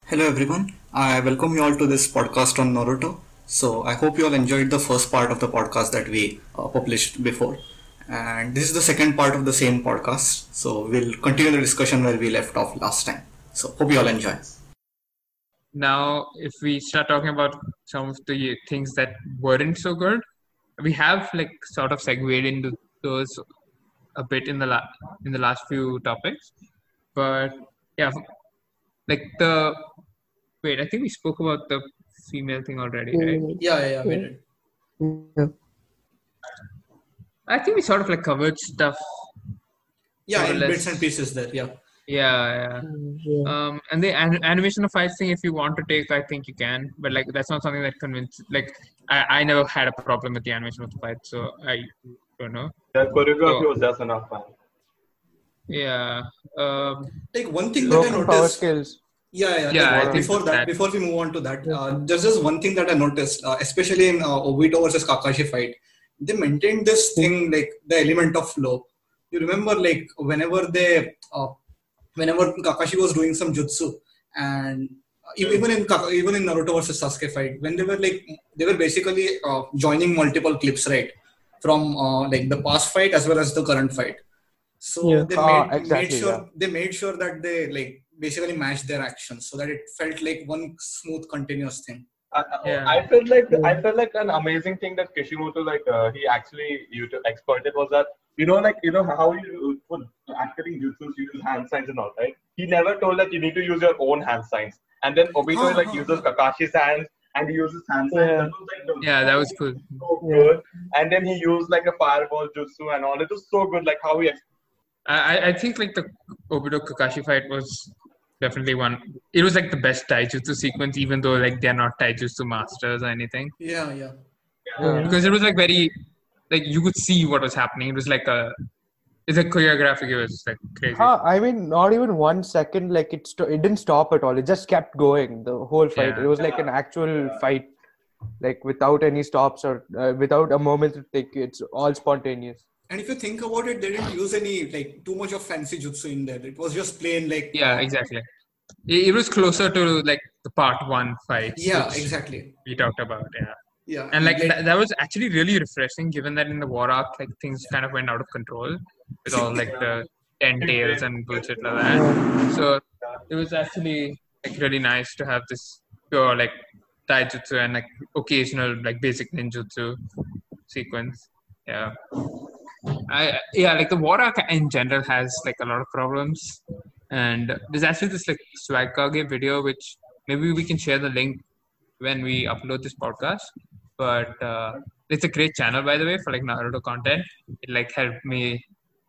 Hello everyone, I welcome you all to this podcast on Naruto. So I hope you all enjoyed the first part of the podcast that we published before. And this is the second part of the same podcast. So we'll continue the discussion where we left off last time. So hope you all enjoy. Now, if we start talking about some of the things that weren't so good, we have like sort of segued into those a bit in the last few topics. But yeah, like the wait, I think we spoke about the female thing already, right? Yeah, we did. Yeah. I think we sort of like covered stuff. Yeah, more or in less. bits and pieces there. Yeah. Yeah. And the animation of fights thing, if you want to take, I think you can. But like, that's not something that convinced. Like, I never had a problem with the animation of the fight, so I don't know. The choreography So- was just enough, man. Yeah. Like one thing that I Broken power noticed. skills. Yeah. Yeah, Like, I think before that, that- before we move on to that, there's just one thing that I noticed, especially in Obito versus Kakashi fight. They maintained this thing like the element of flow. You remember, like whenever Kakashi was doing some jutsu, and even in Naruto versus Sasuke fight, when they were basically joining multiple clips, right, from like the past fight as well as the current fight. So Yeah. they Exactly, made sure that they like basically matched their actions so that it felt like one smooth continuous thing. Yeah. I felt like an amazing thing that Kishimoto he actually exploited was that how you for acting jutsus you use hand signs and all, right? He never told that you need to use your own hand signs, and then Obito uses Kakashi's hands and he uses hand signs. Yeah. That was, like, Yeah, that was cool. so good. And then he used like a fireball jutsu and all. It was so good, like how he I think like the Obito Kakashi fight was definitely one. It was like the best taijutsu sequence, even though like they're not taijutsu masters or anything, Yeah. Yeah. because it was like very like you could see what was happening. It was like it's like choreographic. It was like crazy. I mean, not even 1 second. Like it didn't stop at all. It just kept going the whole fight. Yeah. It was like an actual fight, like without any stops or without a moment to take. It's all spontaneous. And if you think about it, they didn't use any like too much of fancy jutsu in there. It was just plain like Yeah, exactly. It was closer to like the part one fight. Yeah, which exactly. we talked about. Yeah. Yeah. And like that was actually really refreshing, given that in the war arc, like things kind of went out of control with all like the 10 tails and bullshit like that. So it was actually like really nice to have this pure like taijutsu and like occasional like basic ninjutsu sequence. Yeah. Like the war arc in general has like a lot of problems, and there's actually this like Swagkage video which maybe we can share the link when we upload this podcast. But it's a great channel, by the way, for like Naruto content. It like helped me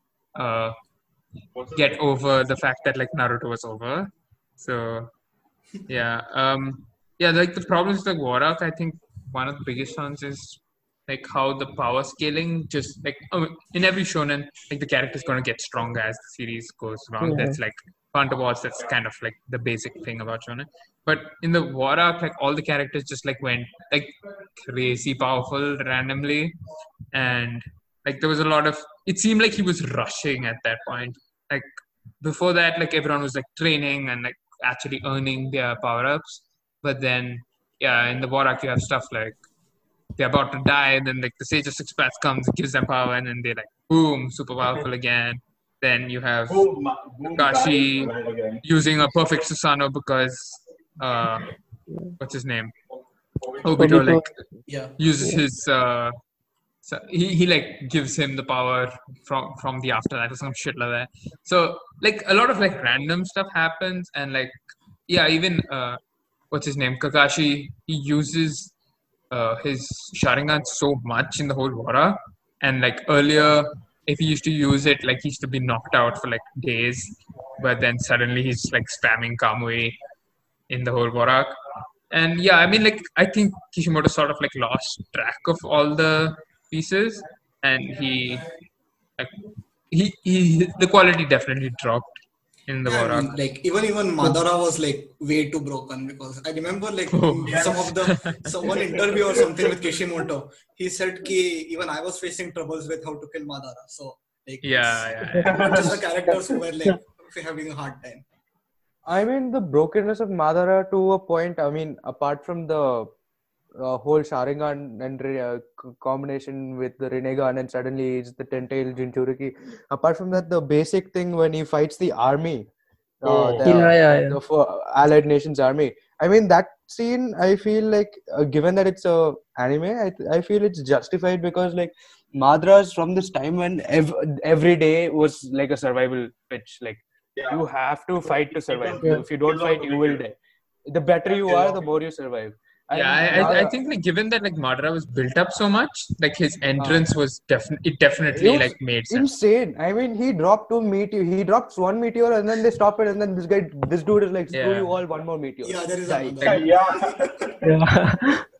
get over the fact that like Naruto was over. So yeah, like the problems with the war arc, I think one of the biggest ones is like how the power scaling just like in every shonen, like the character's gonna get stronger as the series goes along. Yeah. That's like fun to watch. That's kind of like the basic thing about shonen. But in the war arc, like all the characters just like went like crazy powerful randomly, and like there was a lot of. It seemed like he was rushing at that point. Like before that, like everyone was like training and like actually earning their power ups. But then, yeah, in the war arc, you have stuff like they're about to die, and then like the Sage of Six Paths comes, gives them power, and then they like boom, super powerful again. Then you have Kakashi right again. using a perfect Susanoo because what's his name? Obito like Yeah. uses his so he like gives him the power from the afterlife or some shit like that. So like a lot of like random stuff happens, and like yeah, even what's his name? Kakashi, he uses his Sharingan so much in the whole Wara, and like earlier if he used to use it, like he used to be knocked out for like days, but then suddenly he's like spamming Kamui in the whole Wara. And yeah, I mean, like I think Kishimoto sort of like lost track of all the pieces, and like he the quality definitely dropped in the war arc. And like even Madara was like way too broken, because I remember like one interview or something with Kishimoto, he said ki even I was facing troubles with how to kill Madara. So like Yeah. just the characters who were like having a hard time. I mean, the brokenness of Madara to a point. I mean, apart from the whole Sharingan and combination with the Rinnegan, and suddenly it's the ten-tailed Jinchuriki. Apart from that, the basic thing when he fights the army, Oh. the Allied Nations army. I mean, that scene. I feel like, given that it's a anime, I feel it's justified because like Madras from this time when every day was like a survival pitch. Like you have to fight to survive. Yeah. If you don't fight, you will die. The better you are, the more you survive. And I think like given that like Madara was built up so much, like his entrance was definitely It was like made sense. insane. I mean, he dropped two meteor. He drops one meteor and then they stop it, and then this dude is like, screw Yeah. you all, one more meteor. Yeah, there is Die. another. Yeah.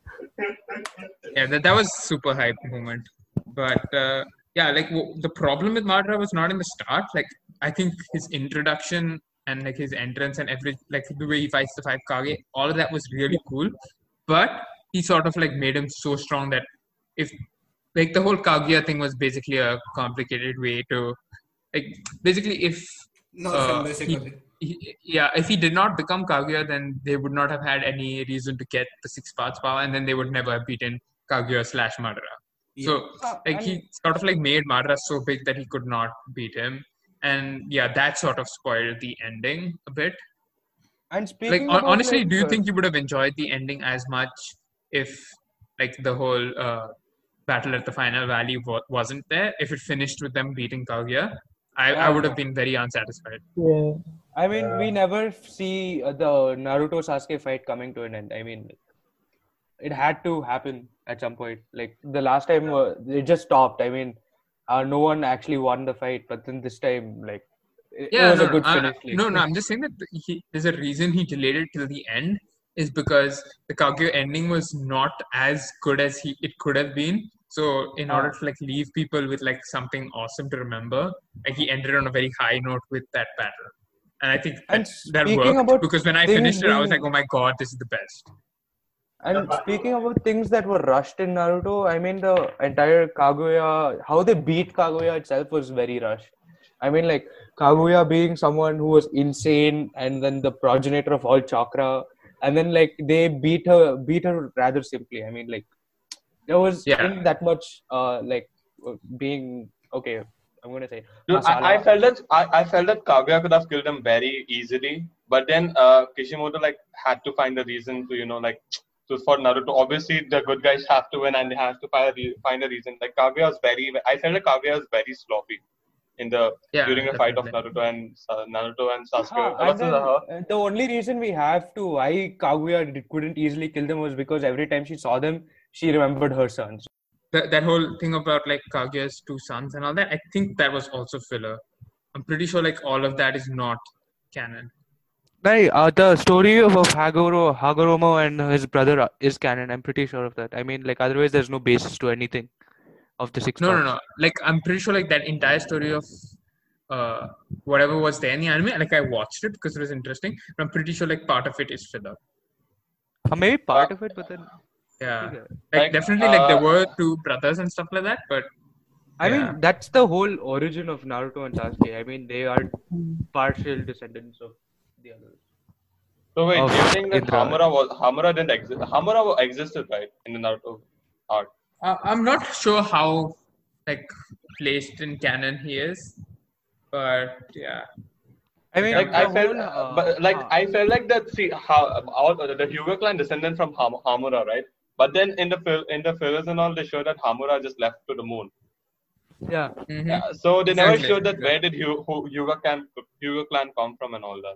Yeah, that was super hype moment. But yeah, like the problem with Madara was not in the start. Like I think his introduction and like his entrance and like the way he fights the five Kage, all of that was really cool. But he sort of like made him so strong that if like the whole Kaguya thing was basically a complicated way to like basically if No, basically. if he did not become Kaguya, then they would not have had any reason to get the six parts power, and then they would never have beaten Kaguya / Madara. So like he sort of like made Madara so big that he could not beat him, and yeah, that sort of spoiled the ending a bit. And Like speaking about, honestly, like, do you think you would have enjoyed the ending as much if like the whole battle at the final valley wasn't there? If it finished with them beating Kaguya, I would have been very unsatisfied. Yeah. I mean, we never see the Naruto Sasuke fight coming to an end. I mean, it had to happen at some point. Like the last time, it just stopped. I mean, no one actually won the fight, but then this time, like, it was a good finish. No, I'm just saying that there's a reason he delayed it till the end is because the Kaguya ending was not as good as it could have been. So in order to like leave people with like something awesome to remember, like he ended on a very high note with that battle. And I think And that speaking worked about because when I things finished it, I was being- like, oh my god, this is the best. And speaking about things that were rushed in Naruto, I mean, the entire Kaguya, how they beat Kaguya itself was very rushed. I mean, like, Kaguya being someone who was insane and then the progenitor of all chakra. And then, like, they beat her rather simply. I mean, like, there was in that much, being, okay, I'm going to say. Dude, I felt that Kaguya could have killed him very easily, but then Kishimoto like had to find a reason to so for Naruto. Obviously, the good guys have to win, and they have to find a reason. Like Kaguya was I felt like Kaguya was very sloppy during a fight of Naruto and Sasuke. The only reason we have to why Kaguya couldn't easily kill them was because every time she saw them, she remembered her sons. That whole thing about like Kaguya's two sons and all that, I think that was also filler. I'm pretty sure like all of that is not canon. The story of Hagoromo and his brother is canon. I'm pretty sure of that. I mean, like, otherwise there's no basis to anything of the six parts. No. Like, I'm pretty sure like that entire story of whatever was there in the anime, like I watched it because it was interesting, but I'm pretty sure like part of it is filler. Maybe part of it, but then... Yeah. Like definitely like there were two brothers and stuff like that, but... I mean, that's the whole origin of Naruto and Sasuke. I mean, they are partial descendants of the others. So wait, do you think that Hamura didn't exist? Hamura existed, right, in the Naruto art? I'm not sure how like placed in canon he is, but yeah. I mean, like I felt like that. See how all the Hyuga clan descended from Hamura, right? But then in the fillers and all, they showed that Hamura just left to the moon. Yeah. Mm-hmm. Yeah. So they never showed that where did Hyuga clan come from and all that.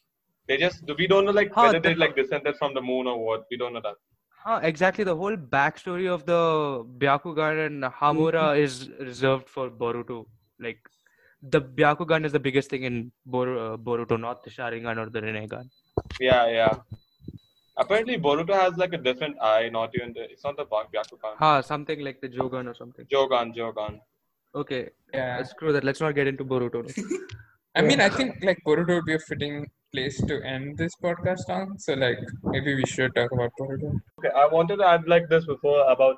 We don't know like whether they like descended from the moon or what. We don't know that. Exactly. The whole backstory of the Byakugan and Hamura is reserved for Boruto. Like, the Byakugan is the biggest thing in Boruto, not the Sharingan or the Rinnegan. Yeah. Apparently, Boruto has like a different eye, it's not the Byakugan. Something like the Jogan or something. Jogan. Okay. Yeah. Screw that. Let's not get into Boruto. I mean, I think like Boruto would be a fitting place to end this podcast on. So like maybe we should talk about Boruto. Okay, I wanted to add like this before about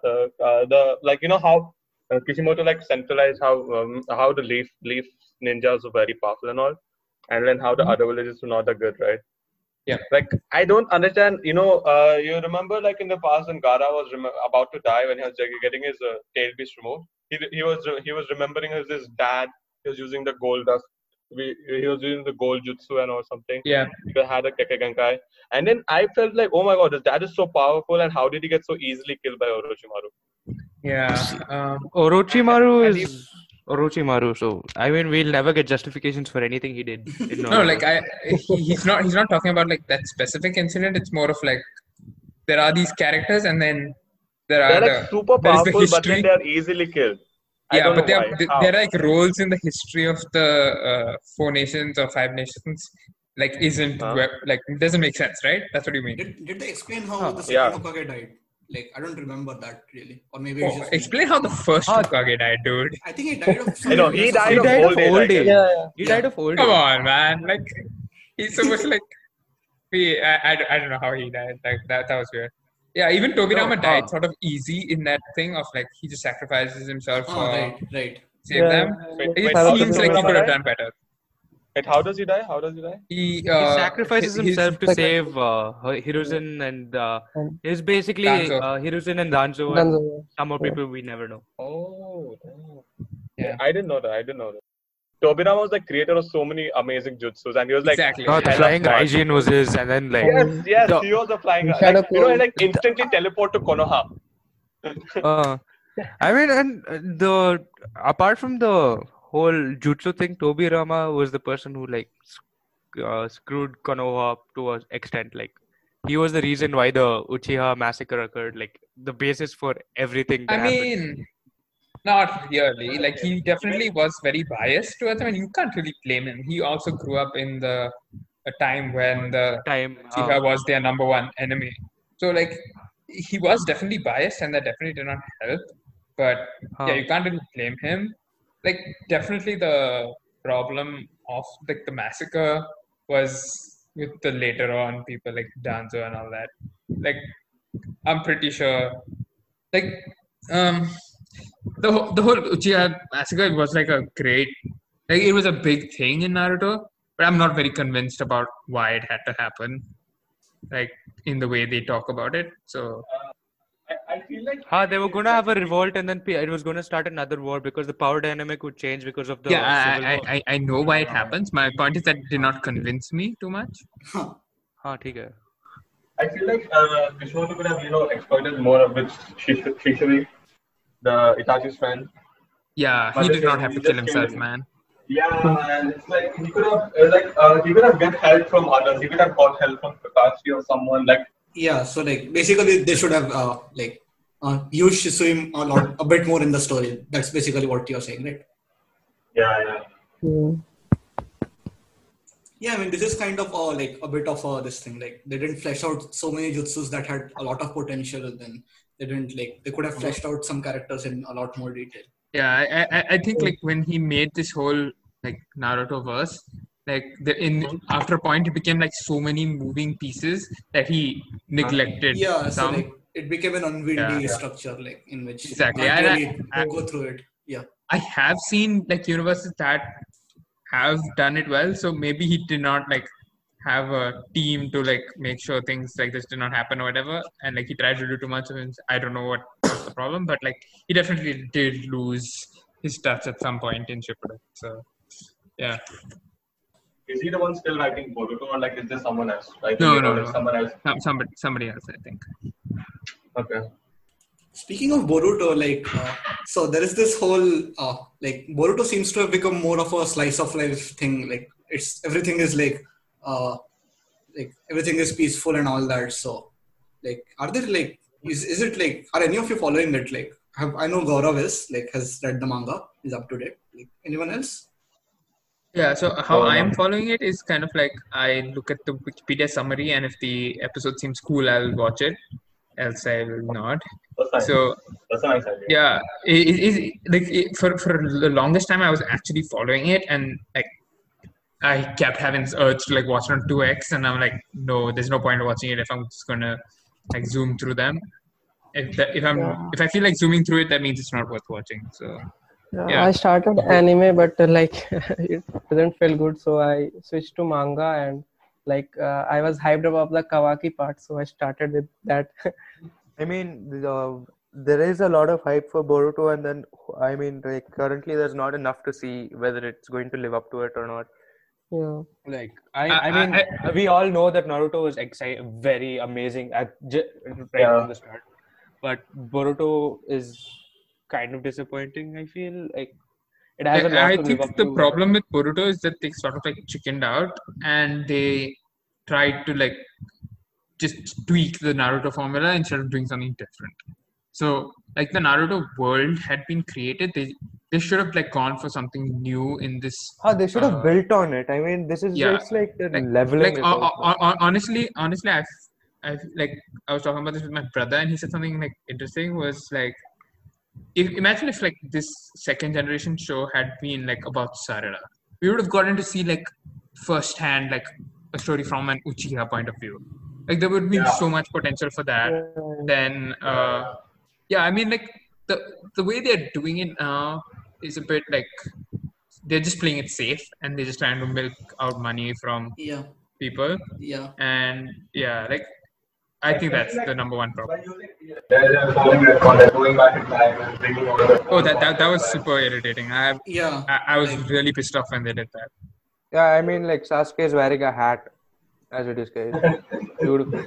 how Kishimoto like centralized how the leaf ninjas are very powerful and all. and then how the other villages were not that good, right? Yeah. Like I don't understand. You remember like in the past when Gara was about to die when he was getting his tail piece removed. He was remembering his dad. He was using the gold dust. He was using the gold jutsu and or something. Yeah. He had a Kekkei, and then I felt like, oh my god, his dad is so powerful, and how did he get so easily killed by Orochimaru? Yeah. Orochimaru and is Orochimaru, so I mean we'll never get justifications for anything he did. In No, Naruto. like he's not talking about like that specific incident. It's more of like there are these characters, and then They're like super there is the powerful, but then history. they are easily killed. I Yeah, don't but know why. How? there are like roles in the history of the 4 nations or 5 nations. Like isn't like doesn't make sense, right? That's what you mean. Did they explain how the second Yeah. Hokage died? Like I don't remember that really, or maybe Oh, it's just me. explain how the first Hokage died, dude. I think he died of some I know, he illness or died he of something. died of old age, I old age. guess. He died of old Come age. on, man. Like he's supposed to like be. I don't know how he died. Like that was weird. Yeah, even Tobirama died sort of easy in that thing of like he just sacrifices himself Ah, for right. save them. Wait, It how does seems like he Tobirama could have die? done better. Wait, how does he die? How does he die? He He sacrifices his- himself to save Hiruzen and he's basically Danzo. Hiruzen and Danzo and some more people we never know. Oh, damn. Yeah. I didn't know that. Tobirama was like creator of so many amazing jutsus, and he was like, Exactly. The Yeah. flying Raijin was his, and then like yes, the- he was a flying. Shadow Like, he Clone. like instantly teleport to Konoha. I mean, and the apart from the whole jutsu thing, Tobirama was the person who like screwed Konoha up to an extent. Like he was the reason why the Uchiha massacre occurred. Like the basis for everything. That I happened. mean, not really. Like he definitely was very biased towards him, and you can't really blame him. He also grew up in a time when the time. Uchiha was their number one enemy. So like he was definitely biased, and that definitely did not help. But yeah, you can't really blame him. Like definitely the problem of like the massacre was with the later on people like Danzo and all that. Like I'm pretty sure like the whole Uchiha massacre was like it was a big thing in Naruto, but I'm not very convinced about why it had to happen, like in the way they talk about it. So I feel like they were going to have a revolt, and then it was going to start another war because the power dynamic would change because of the civil war. I know why it happens. My point is that it did not convince me too much. Huh. ठीक है. I feel like Kishimoto could have exploited more of which Shisui, the Itachi's friend. Yeah, But he the did not thing, have he to kill just himself, killed him. man. Yeah, and it's like he could have get help from others. He could have got help from Kakashi or someone like. Yeah, so like basically they should have used Shisui a bit more in the story. That's basically what you're saying, right? Yeah. Yeah, I mean this is kind of like a bit of this thing. Like they didn't flesh out so many jutsus that had a lot of potential. Then they didn't they could have fleshed out some characters in a lot more detail. Yeah, I think like when he made this whole like Naruto verse, like after a point it became like so many moving pieces that he neglected. Yeah, so some. like it became an unwieldy Yeah. structure, like in which Exactly. you can't And really go through it. Yeah. I have seen like universes that have done it well, so maybe he did not like have a team to like make sure things like this did not happen or whatever, and like he tried to do too much of it. I don't know what was the problem, but like he definitely did lose his touch at some point in Shippuden. So yeah. Is he the one still writing Boruto, or like is there someone else? Like No. someone else. Somebody else, I think. Okay. Speaking of Boruto, like, so there is this whole, like, Boruto seems to have become more of a slice of life thing. Like, everything is like everything is peaceful and all that. So, like, are there like, is it like, are any of you following it? Like, I know Gaurav has read the manga, is up to date. Like, anyone else? Yeah, so how I'm following it is kind of like I look at the Wikipedia summary, and if the episode seems cool, I'll watch it. Else I will not. That's nice. So That's a nice idea. yeah, for the longest time I was actually following it, and like I kept having this urge to like watch it on 2x, and I'm like, no, there's no point in watching it if I'm just gonna like zoom through them. If I feel like zooming through it, that means it's not worth watching. So Yeah. I started anime, but like it didn't feel good, so I switched to manga and I was hyped about the Kawaki part, so I started with that. I mean, there is a lot of hype for Boruto, and then I mean, like currently there's not enough to see whether it's going to live up to it or not. Yeah. Like I- I mean, we all know that Naruto was very amazing right Yeah. from the start, but Boruto is kind of disappointing. I feel like it has a lot I to live think up the to. problem with Boruto is that they sort of like chickened out and they tried to like just tweak the Naruto formula instead of doing something different. So like the Naruto world had been created, they should have like gone for something new in this. They should have built on it. I mean, this is Yeah. it's like they're Like leveling it out. honestly, I've like I was talking about this with my brother, and he said something like interesting was like, imagine if like this second generation show had been like about Sarada, we would have gotten to see like firsthand like a story from an Uchiha point of view. Like there would be Yeah. so much potential for that. Then yeah, I mean like the way they're doing it now is a bit like they're just playing it safe and they're just trying to milk out money from Yeah, people. yeah. And yeah, like I think that's the number one problem. They're going back in time and bringing all the. Oh, that was super irritating. Yeah, I was like- really pissed off when they did that. Yeah, I mean, like Sasuke is wearing a hat as it is, guys. Beautiful.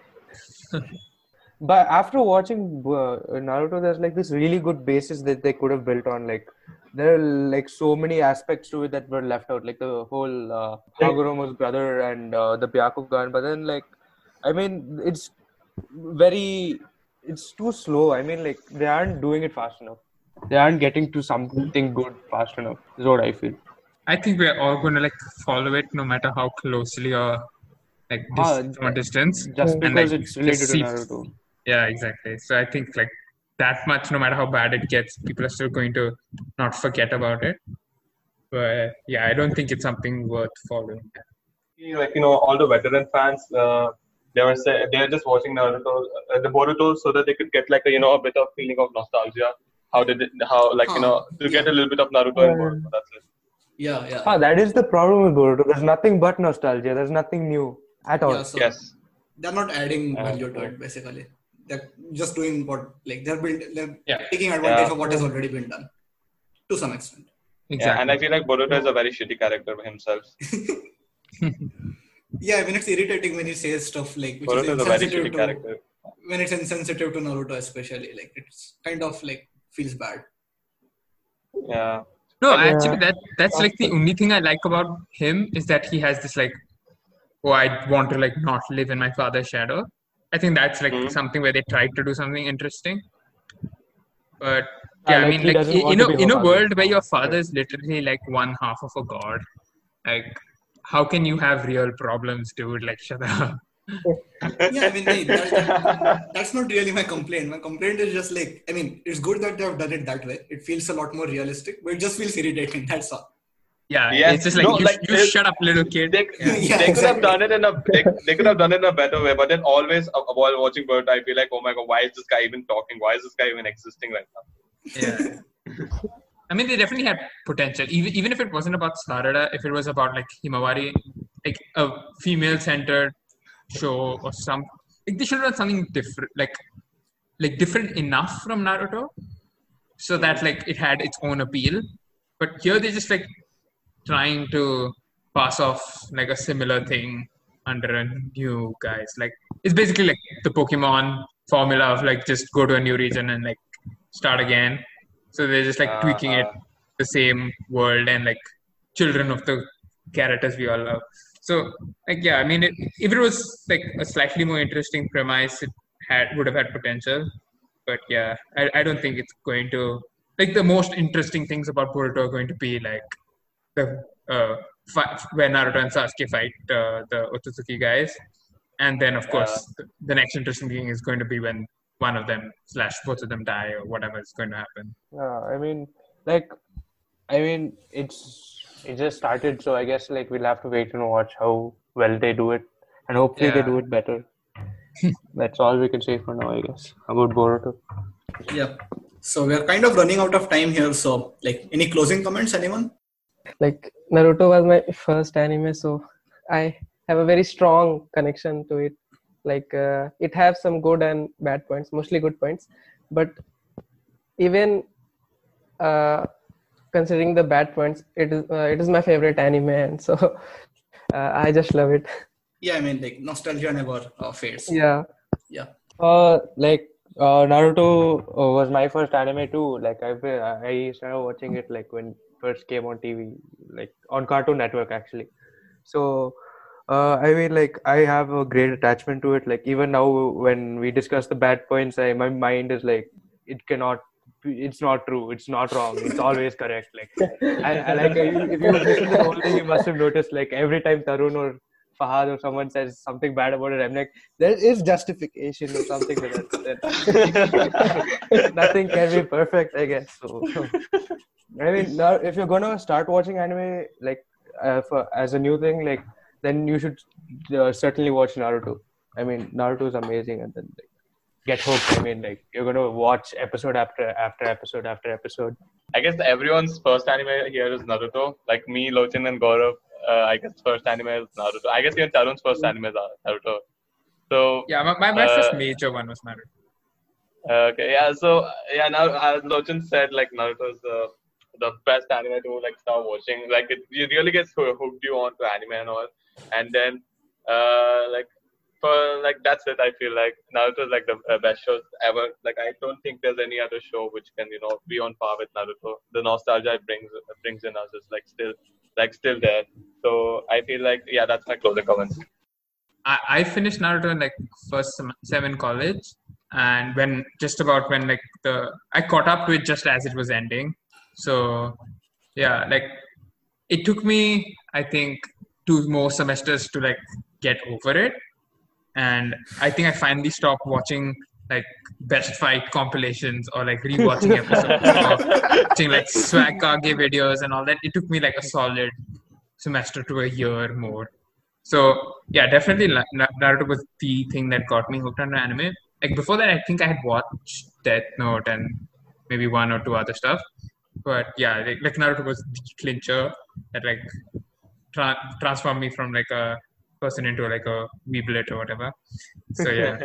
But after watching Naruto, there's like this really good basis that they could have built on. Like there are like so many aspects to it that were left out, like the whole Hagoromo's brother and the Byakugan. But then, like, I mean, it's too slow. I mean, like they aren't doing it fast enough. They aren't getting to something good fast enough. Is what I feel. I think we're all going to like follow it no matter how closely or like from a distance. Just And, because like, it's related just to see- Naruto. Yeah, exactly. So I think like that much, no matter how bad it gets, people are still going to not forget about it. But yeah, I don't think it's something worth following. Like all the veteran fans, they're just watching Naruto, the Boruto, so that they could get like a bit of feeling of nostalgia. To get a little bit of Naruto and Boruto. That's it. Yeah. That is the problem with Boruto. There's nothing but nostalgia. There's nothing new at all. Yeah, so Yes. they're not adding value to it basically. They're just doing what like they're taking advantage Yeah. of what has already been done to some extent. Exactly. Yeah, and I feel like Boruto is a very shitty character himself. Yeah, I mean it's irritating when he says stuff like which Boruto is is a very insensitive shitty to character. when it's insensitive to Naruto especially. Like it's kind of like feels bad. Yeah. No, actually, that's like the only thing I like about him is that he has this like, oh, I want to like not live in my father's shadow. I think that's like something where they tried to do something interesting. But yeah, I like mean, he like doesn't want to be in her a father. world where your father is literally like one half of a god, like how can you have real problems, dude? Like shut up. Yeah, I mean that's not really my complaint. My complaint is just like I mean it's good that they have done it that way. It feels a lot more realistic, but it just feels irritating. That's all. Yeah, Yes. it's just like No, like, you shut up, little kid. They, Yeah, they could have exactly. done it they could have done it in a better way, but then always while watching Boruto, I feel like, oh my god, why is this guy even talking? Why is this guy even existing right now? Yeah. I mean, they definitely had potential. Even if it wasn't about Sarada, if it was about like Himawari, like a female-centered show or some, like they should have done something different, like different enough from Naruto, so that like it had its own appeal. But here they just like trying to pass off like a similar thing under a new guise. Like it's basically like the Pokemon formula of like just go to a new region and like start again. So they're just like tweaking it the same world and like children of the characters we all love. So like yeah, I mean if it was like a slightly more interesting premise, it would have had potential. But yeah, I don't think it's going to like the most interesting things about Boruto are going to be like the where Naruto and Sasuke fight the Otsutsuki guys, and then of course the next interesting thing is going to be when one of them / both of them die or whatever is going to happen. Yeah, I mean, it just started, so I guess like we'll have to wait and watch how well they do it, and hopefully they Yeah. do it better. That's all we can say for now, I guess, about Boruto. Yeah. So we are kind of running out of time here. So like any closing comments, anyone? Like Naruto was my first anime, so I have a very strong connection to it. Like it has some good and bad points, mostly good points, but even considering the bad points, it is my favorite anime, and so I just love it. Yeah, I mean like nostalgia never fades. Yeah. Yeah. Naruto was my first anime too. Like I started watching it like when it first came on TV, like on Cartoon Network actually. So I mean, like I have a great attachment to it. Like even now, when we discuss the bad points, my mind is like, it cannot. It's not true. It's not wrong. It's always correct. Like, if you listen to the whole thing, you must have noticed. Like every time Tarun or Fahad or someone says something bad about it, I'm like, there is justification or something like that. Nothing can be perfect, I guess. So, I mean, now if you're gonna start watching anime, like as a new thing, like then you should certainly watch Naruto. I mean, Naruto is amazing, and then like, get hooked. I mean, like you're gonna watch episode after episode after episode. I guess everyone's first anime here is Naruto. Like me, Lochin, and Gaurav. I guess first anime is Naruto. I guess even Tarun's first anime is Naruto. So Yeah, my first major one was Naruto. okay, yeah. So yeah, now as Lochin said, like Naruto is the best anime to like start watching. Like it really gets hooked you on to anime and all. And then like for like that's it. I feel like Naruto is like the best shows ever. Like I don't think there's any other show which can be on par with Naruto. The nostalgia it brings in us is still there. So I feel like yeah, that's my closing comments. I finished Naruto in like first sem in college, and when like I caught up to it just as it was ending. So yeah, like it took me I think 2 more semesters to like get over it, and I think I finally stopped watching like best fight compilations or like rewatching episodes or watching like swag kage videos and all that. It took me like a solid semester to a year more. So yeah, definitely Naruto was the thing that got me hooked on anime. Like before that, I think I had watched Death Note and maybe 1 or 2 other stuff. But yeah, like Naruto was the clincher that like transformed me from like a person into like a weeblet or whatever. So yeah.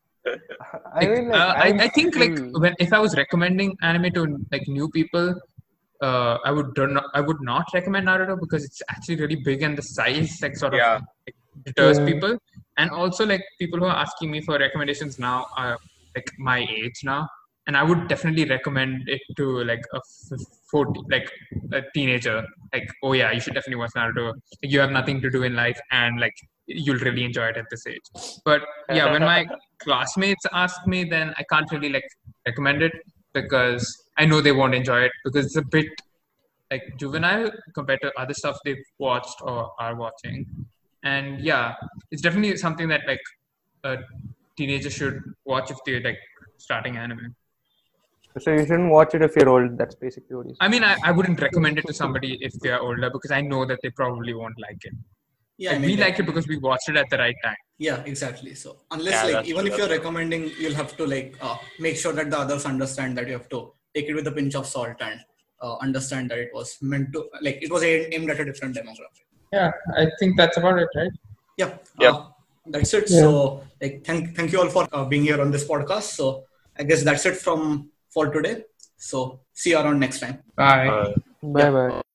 I think like if I was recommending anime to like new people, I would not recommend Naruto because it's actually really big and the size like sort of like, deters people. And also like people who are asking me for recommendations now are like my age now, and I would definitely recommend it to like a 40 like a teenager. Like, oh yeah, you should definitely watch Naruto. You have nothing to do in life, and like you'll really enjoy it at this age. But yeah, when my classmates ask me, then I can't really like recommend it because I know they won't enjoy it because it's a bit like juvenile compared to other stuff they've watched or are watching. And yeah, it's definitely something that like a teenager should watch if they're like starting anime. So you shouldn't watch it if you're old. That's basically what you say. I mean, I wouldn't recommend it to somebody if they're older because I know that they probably won't like it. Yeah, like, I mean, we like it because we watched it at the right time. Yeah, exactly. So unless like even if you're recommending, you'll have to like make sure that the others understand that you have to take it with a pinch of salt and understand that it was meant to like it was aimed at a different demographic. Yeah, I think that's about it, right? Yeah. Yeah. That's it. Yeah. So like thank you all for being here on this podcast. So I guess that's it for today. So see you around next time. Bye. Bye.